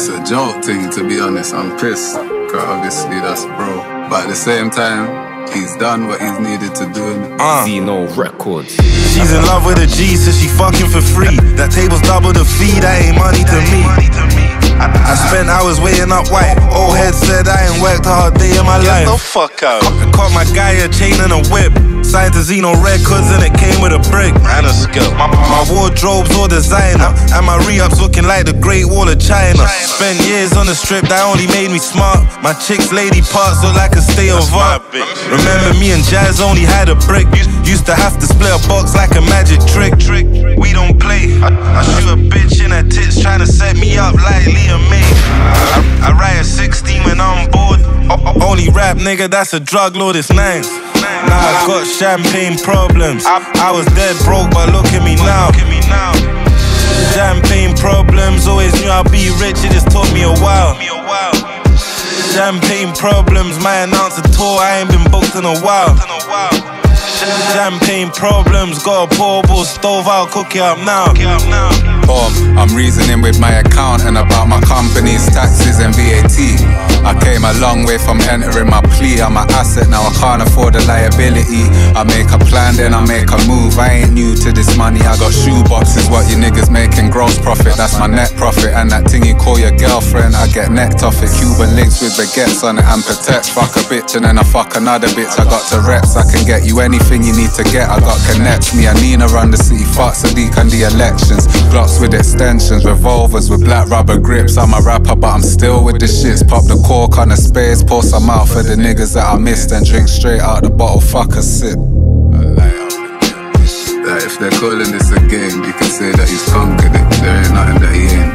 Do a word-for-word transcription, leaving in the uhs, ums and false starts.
It's a joke thing, to be honest. I'm pissed, cause obviously that's bro. But at the same time, he's done what he's needed to do. Uh. Zeno Records. She's in love with a G, so she fucking for free. That table's double the fee, that ain't money to me. I spent hours waiting up white. Old head said I ain't worked a hard day in my life. Get the fuck out. I caught my guy a chain and a whip. Signed to Zeno Records and it came with a brick. And a skill. My, my wardrobe's all designer, and my re-ups looking like the Great Wall of China. Spent years on the strip, that only made me smart. My chick's lady parts look like a state of art. Remember me and Jazz only had a brick. Used to have to split a box like a magic trick. We don't play. I, I shoot a bitch in her tits trying to set me up like Liam May. I, I ride a sixteen when I'm bored. O only rap nigga that's a drug lord, it's nice. Now I got champagne problems. I was dead broke, but look at me now. Champagne problems, always knew I'd be rich, it just took me a while. Champagne problems, my announcer tour, I ain't been booked in a while. Champagne problems, got a portable stove, I'll cook it up now. Boom, I'm reasoning with my accountant about my company's taxes and V A T. I came a long way from entering my plea. I'm an asset now, I can't afford the liability. I make a plan, then I make a move. I ain't new to this money, I got shoe boxes. What you niggas making gross profit, that's my net profit. And that thing you call your girlfriend, I get necked off it. Cuban links with baguettes on it and protect. Fuck a bitch and then I fuck another bitch. I got the reps, I can get you anything you need to get. I got connects, me and Nina run the city. Fuck Sadiq and the elections. Glocks with extensions, revolvers with black rubber grips. I'm a rapper but I'm still with the shits. Pop the cork on the space, pour some out for the niggas that I missed, and drink straight out the bottle, fuck a sip. That if they're calling this a game, you can say that he's conquered it. There ain't nothing that he ain't